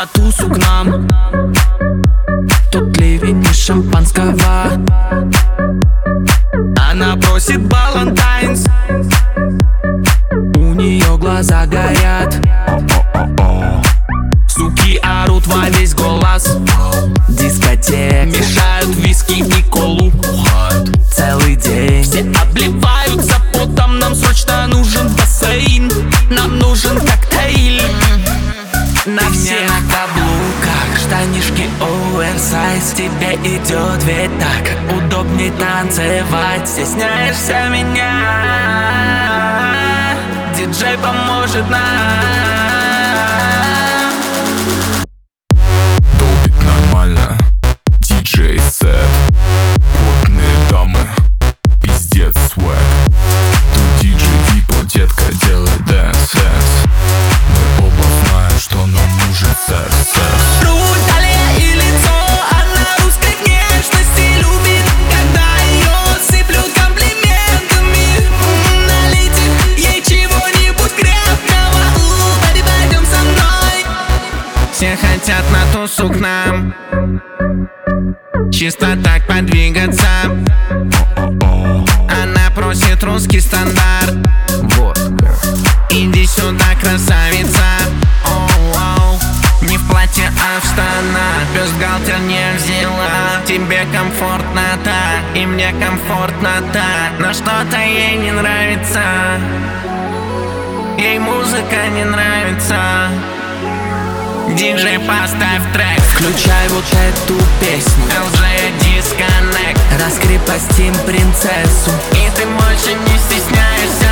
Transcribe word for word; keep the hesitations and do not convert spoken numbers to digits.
на тусу к нам. Тут ливень из шампанского. Она просит Valentine's. У нее глаза горят. Суки орут во весь голос. Дискотека. Мешают виски и колу. Целый день. Все обливаются потом. Нам срочно нужен бассейн. Нам нужен коктейль. На всех на каблуках, штанишки оверсайз. Тебе идет ведь так удобней танцевать. Стесняешься меня, диджей поможет нам. Долбит нормально, диджей сет. Потные дамы, пиздец свэк. Тут диджей Випо, детка, делай дэнс, дэнс. Мы оба знаем, что нам нужен секс, секс. Руль, талия и лицо, она русской внешности любит, когда ее сыплют комплиментами. Налейте ей чего-нибудь крепкого. Baby, пойдем со мной. Все хотят на тусу к нам, чисто так подвигаться. Она просит русский стандарт. Иди сюда, красавица. Оу-оу. Не в платье, а в штанах. Бюстгальтер не взяла. Тебе комфортно так, и мне комфортно так. Но что-то ей не нравится. Ей музыка не нравится. Диджей, поставь трек. Включай вот эту песню. эл джей Disconnect. Раскрепостим принцессу. И ты больше не стесняешься.